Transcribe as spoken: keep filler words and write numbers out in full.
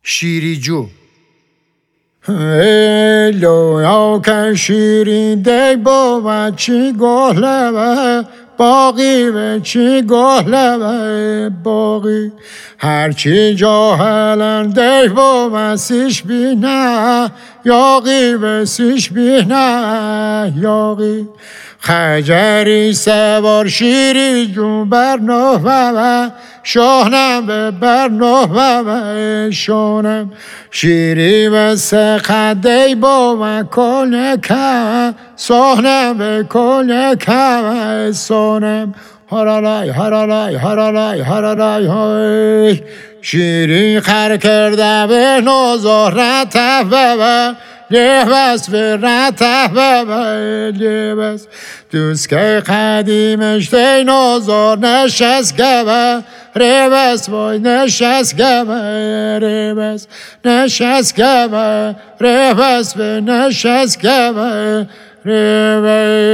شیری جو ایلو یا که شیرین دی با چی گله باقی و چی گله باقی هرچی جاهلن دی با مسیش بینه یاقی و سیش بینه یاقی خجری سوار شیری جون بر نوه شانم به بر نوه شانم شیری و سخده با من کنه که سانم به کنه که سانم هرالای هرالای هرالای هرالای های شیری خر کرده به نظارت و لباس به رتبه لباس دوست که قدیمش دی نازار نشست گبه رباس وای نشست گبه رباس نشست گبه رباس به نشست گبه رباس